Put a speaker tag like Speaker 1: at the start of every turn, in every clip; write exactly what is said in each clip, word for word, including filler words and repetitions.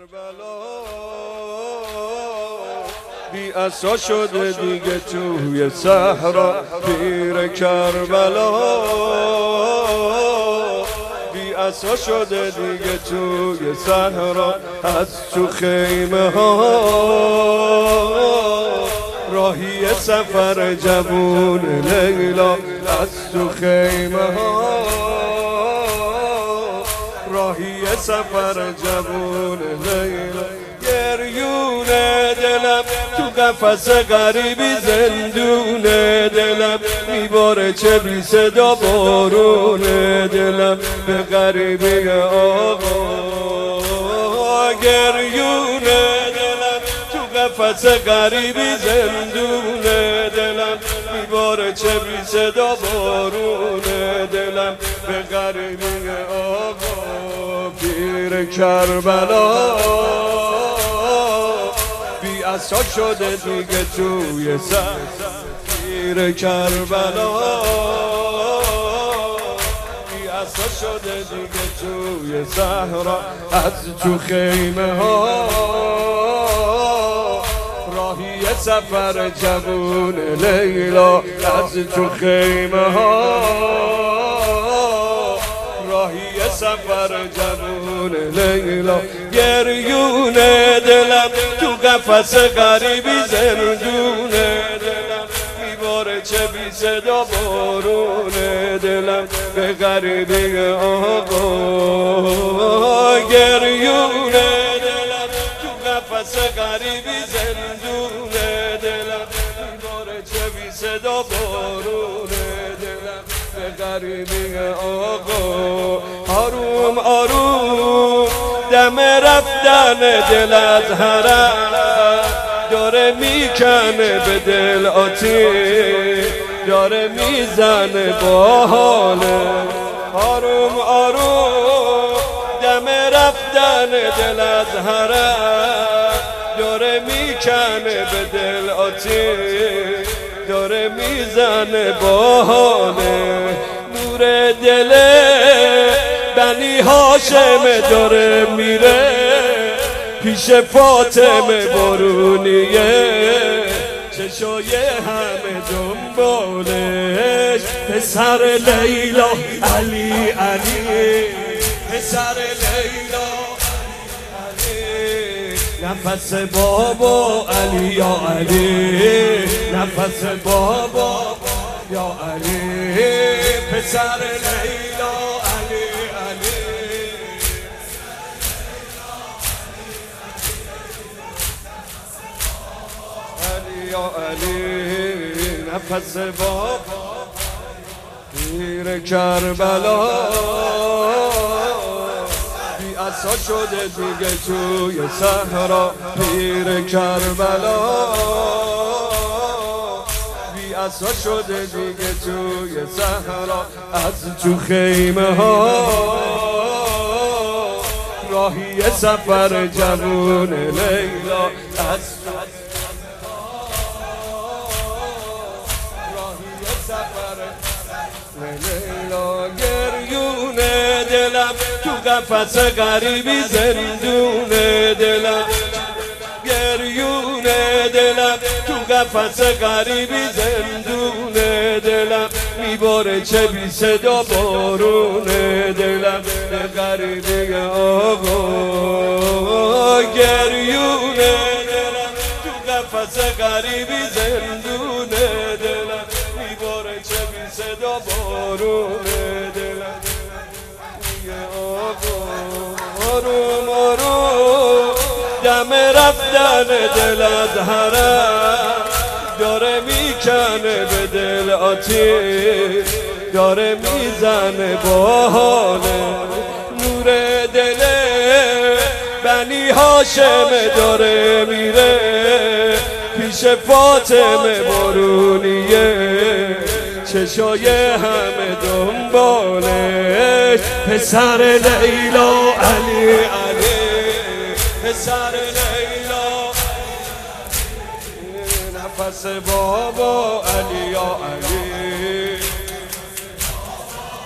Speaker 1: کربلا بی عصا شده دیگه توی صحرا، پیر کربلا بی عصا شده دیگه توی صحرا، از تو خیمه ها راهی سفر جوون لیلا، از تو خیمه ها راهی سفر جوون لیلا. گریون دلم تو قفس غریبی، زندون دلم میباره چه بی صدا بارون دلم به غریبی آقا. گریون دلم تو قفس غریبی، زندون دلم میباره چه بی صدا بارون دلم به غریبی آقا. پیر کربلا بی عصا شده دیگه توی صحرا، پیر کربلا بی عصا شده دیگه توی صحرا، از تو خیمه ها راهی سفر جوون لیلا، از تو خیمه ها راهی سفر جوون لیلا. گریون دلم تو قفس غریبی، زندون دلم میباره چه بی صدا بارون دلم به غریبی آقا. گریون دلم تو قفس غریبی، زندون دلم میباره چه بی صدا بارون دلم به غریبی آقا. آروم آروم دم رفتن دل از حرم داره میکنه به دل آتیش، داره میزنه با حاله. آروم آروم دم رفتن دل از حرم داره میکنه به دل آتیش، داره میزنه با حاله. نور دل بنی هاشم داره میره پیش فاطمه بارونیه، چشای همه دنبالش. پسر لیلا علی علی، پسر لیلا علی، نفس بابا علی یا علی، نفس بابا یا علی. پسر لیلا علی علی، علی یا علی، نفس بابا. پیر کربلا بی عصا شده دیگه توی صحرا، پیر کربلا بی عصا شده دیگه توی صحرا، از تو خیمه ها راهی سفر جوون لیلا، از راهی سفر لیلا. گریون دلم تو قفس غریبی، زندون دلم گریون دلم تو قفس غریبی، زندون دلم میباره چه بی صدا بارون دلم به غریبی آقا. گریون دلم تو قفس غریبی، زندون دلم میباره چه بی صدا بارون دلم آقا. آروم آروم دم رفتن دل از حرم داره میکنه به دل آتیش، داره میزنه با حاله. نور دل بنی هاشم داره میره پیش فاطمه بارونیه، چشای همه دنبالش. پسر لیلا علی علی، پسر لیلا نفس بابا علی یا علی،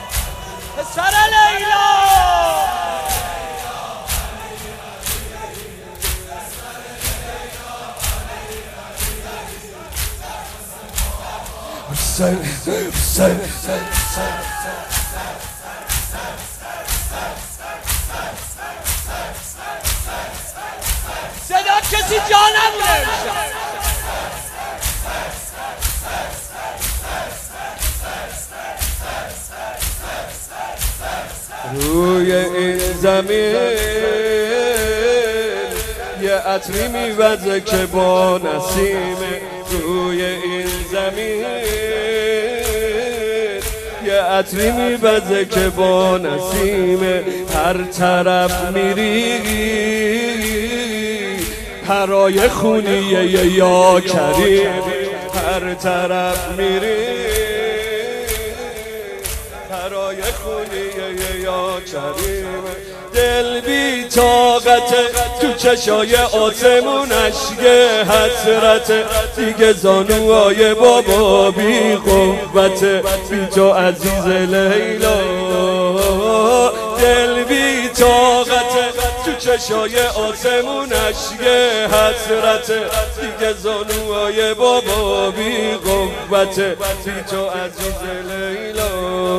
Speaker 1: پسر لیلا حسین حسین
Speaker 2: صدا کسی جا نمونه
Speaker 1: روی این زمین یه عطری میوزه که با نسیمه. روی این زمین یه عطری میوزه که با نسیمه. هر طرف میری پرای خونیه یا کریم. هر طرف میری پرای خونیه یا کریم. دل بی طاقته تو چشای آسمون اشک حسرت. دیگه زانوهای بابا بی قوته بی تو عزیز لیلا. دل بی طاقته تو چشای آسمون اشک حسرت. دیگه زانوهای بابا بی قوته بی تو عزیز لیلا.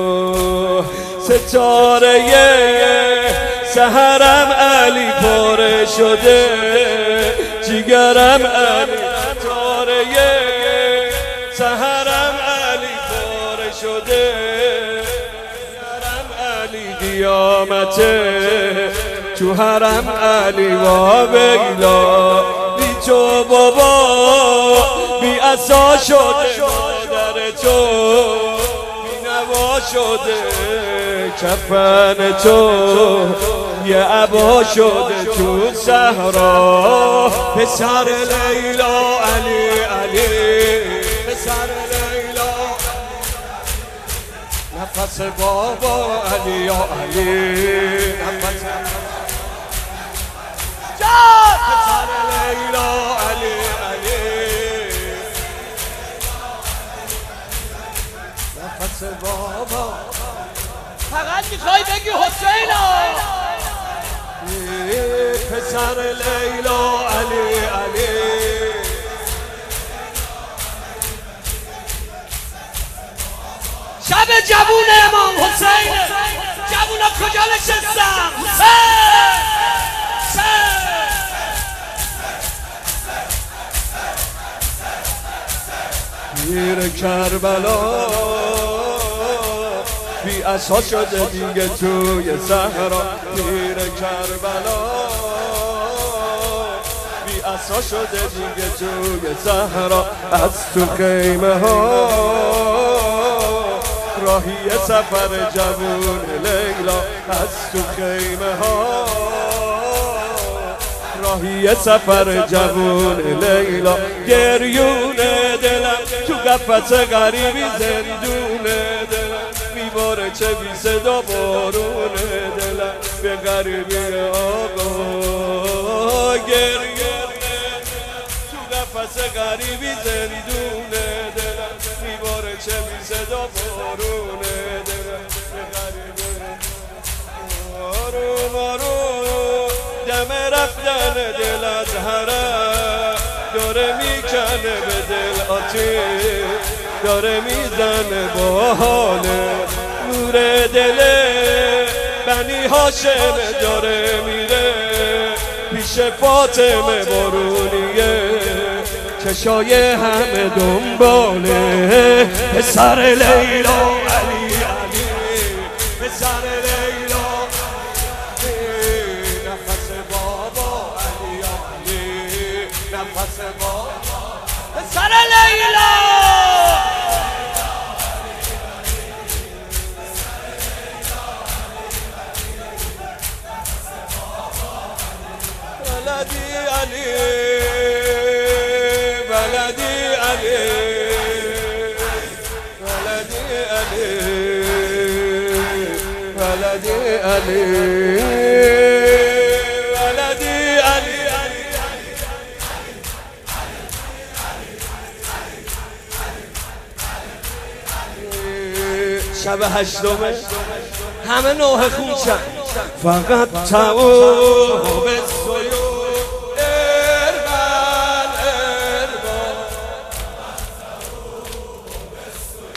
Speaker 1: ستاره سحرم علی پاره شده جیگرم علی. ستاره سحرم علی پاره شده جیگرم علی. قیامته تو حرم علی و بیلا. بی تو بابا بی عصا شده مادر تو بی نوا شده کفن تو یه عبا شده تو صحرا. پسر لیلا علی علی پسر لیلا نفس بابا علی یا علی نفس جان پسر لیلا علی علی نفس بابا.
Speaker 2: فقط میخوای بگی حسینا
Speaker 1: پسر لیلا علی علی
Speaker 2: شب جوون امام حسین. جوونا کجا نشستن؟ حسین
Speaker 1: پیر کربلا بی عصا شده دیگه توی صحرا. پیر کربلا بی عصا شده دیگه توی صحرا. از تو خیمه ها راهی سفر جوون لیلا. از تو خیمه ها راهی سفر جوون لیلا. گریون دلم تو قفس غریبی زندون دلم. میباره چه بی صدا بارون دلم به غریبی آقا. گریون تو قفس غریبی زندون دلم. میباره چه بی صدا بارون دلم به غریبی آروم آروم دم رفتن دل از حرم داره میکنه به دل آتیش. داره میزنه با حال نور دل بنی هاشم. داره میره پیش فاطمه بارونیه چشای همه دنباله. پسر لیلا علی علی پسر لیلا نفس بابا علی علی نفس بابا
Speaker 2: پسر لیلا
Speaker 1: بلدی علی بلدی علی بلدی علی بلدی علی بلدی علی شب هشتمه همه نوح خونشن فقط تعو به سیو اربن اربن